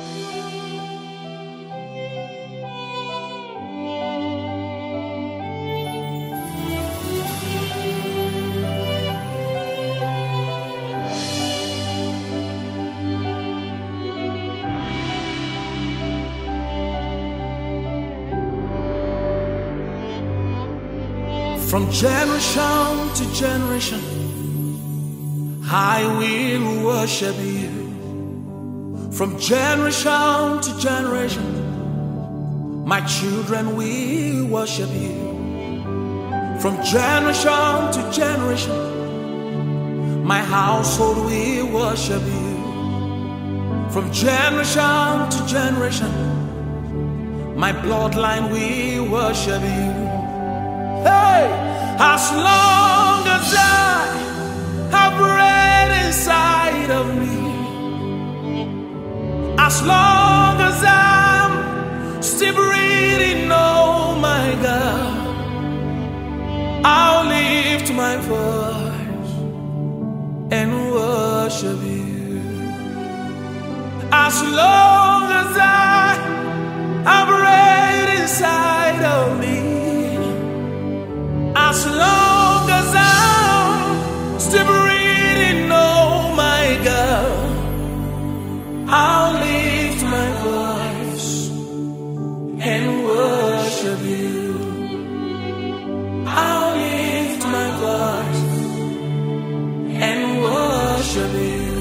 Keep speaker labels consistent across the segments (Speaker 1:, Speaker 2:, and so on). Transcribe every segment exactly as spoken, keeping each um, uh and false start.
Speaker 1: From generation to generation, I will worship you. From generation to generation, my children will worship you. From generation to generation, my household will worship you. From generation to generation, my bloodline will worship you. Hey! As long as I have breath inside of me, as long as I'm still breathing, oh my God, I'll lift my voice and worship you. As long as I have breath inside of me, as long as I'm still breathing, oh my God, I'll lift my voice and worship you. I'll lift my voice and worship you.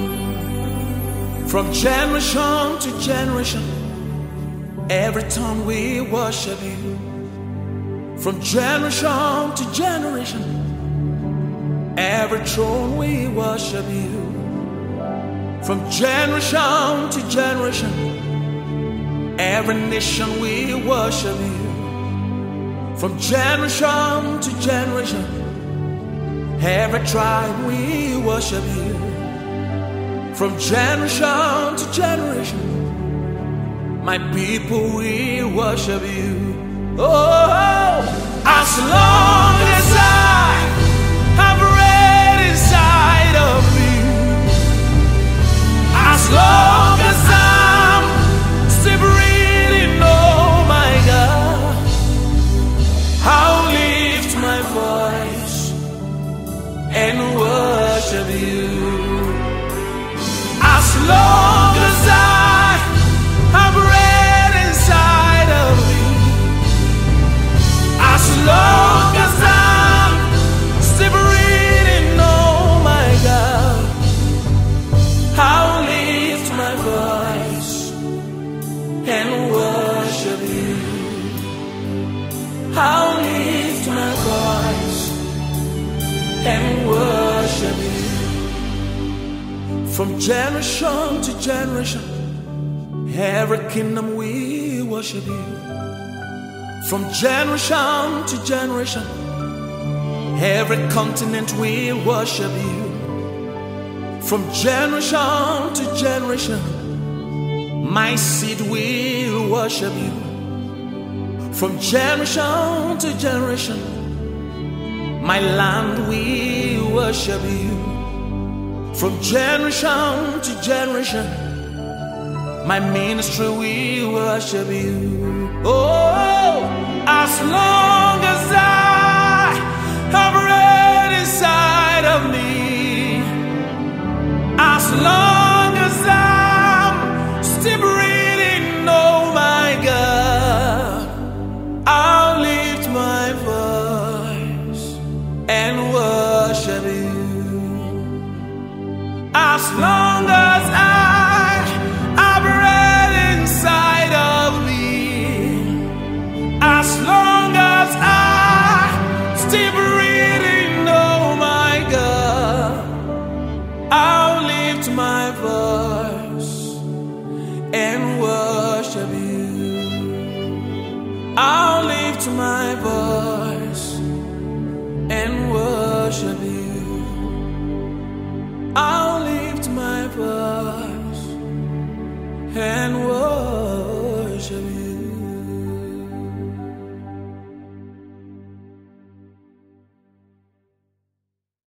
Speaker 1: From generation to generation, every time we worship you. From generation to generation, every throne we worship you. From generation to generation, every nation we worship you. From generation to generation, every tribe we worship you. From generation to generation, my people we worship you. Oh, as long as I have breath inside of me, as long as I'm still breathing, oh my God, I'll lift my voice and worship you. As long as I have breath inside of me, as long as I'm still breathing, oh my God, I'll lift my voice and worship you. I'll lift my voice and worship you. From generation to generation, every kingdom we worship you. From generation to generation, every continent we worship you. From generation to generation, my seed will worship you. From generation to generation, my land will worship you. From generation to generation, my ministry will worship you. Oh, as long as I have breath inside of me, as long as I'm still breathing, oh my God, I'll lift my voice and worship you. As long as I have breath inside of me, as long as I still breathing, oh my God, I'll lift my voice and worship you. I'll lift my voice and worship you. I'll lift my voice and worship you.